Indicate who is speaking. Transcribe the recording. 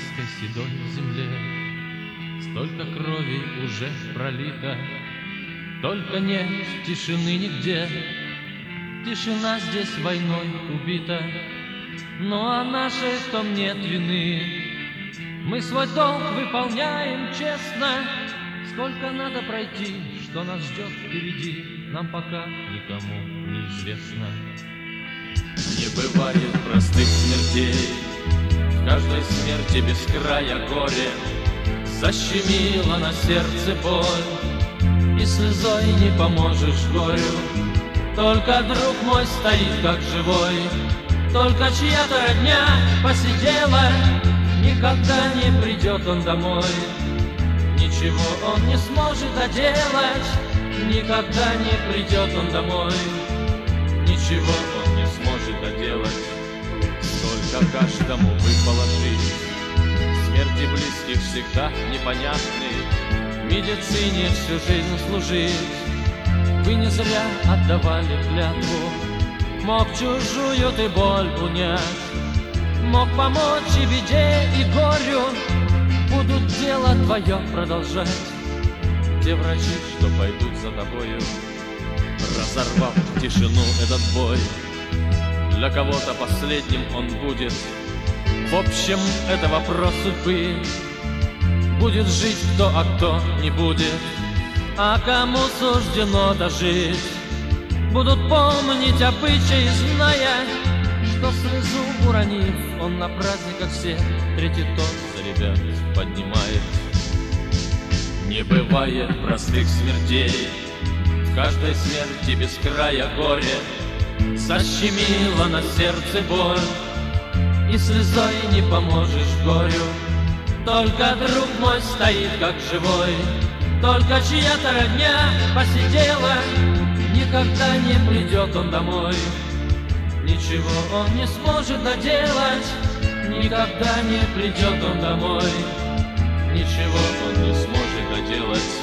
Speaker 1: отцовской седой земле. Столько крови уже пролито, только нет тишины нигде. Тишина здесь войной убита, ну а нашей в том нет вины. Мы свой долг выполняем честно. Сколько надо пройти, что нас ждет впереди, нам пока никому не известно. Не бывает простых смертей, в каждой смерти без края горе. Защемила на сердце боль, и слезой не поможешь горю. Только друг мой стоит как живой, только чья-то родня посидела. Никогда не придет он домой, ничего он не сможет доделать. Никогда не придет он домой, ничего он не сможет доделать. Сколько каждому выпало жить, смерти близких всегда непонятны. В медицине всю жизнь служить, вы не зря отдавали клятву. Мог чужую ты боль унять, мог помочь и беде, и горю. Будут дело твое продолжать те врачи, что пойдут за тобою, разорвав тишину этот бой. Для кого-то последним он будет, в общем, это вопрос судьбы. Будет жить кто, а кто не будет, а кому суждено дожить. Будут помнить обычаи, зная, что слезу уронив, он на праздниках все третий тост за ребят поднимает. Не бывает простых смертей, в каждой смерти без края горе. Защемила на сердце боль, и слезой не поможешь горю. Только друг мой стоит как живой, только чья-то родня посидела. Никогда не придет он домой, ничего он не сможет доделать. Никогда не придет он домой, ничего он не сможет доделать.